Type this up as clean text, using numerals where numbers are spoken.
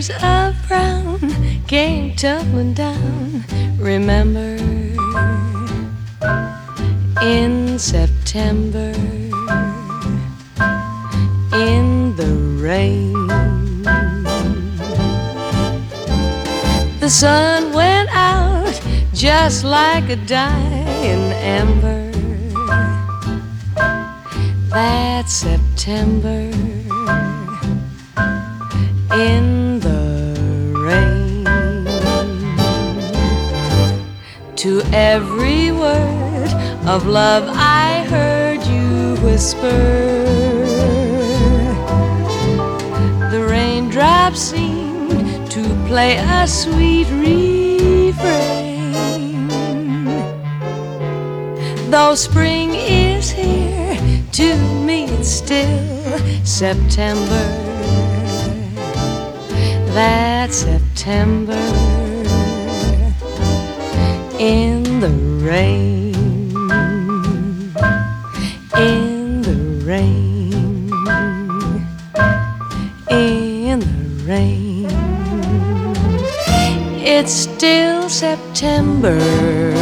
leaves of brown came tumbling down. Remember, in September, in the rain, the sun went out just like a dying ember. That September, in the rain. To every word of love I heard you whisper, the raindrops seemed to play a sweet refrain. Though spring is here, to me it's still September. That September, in the rain, in the rain, in the rain. It's still September.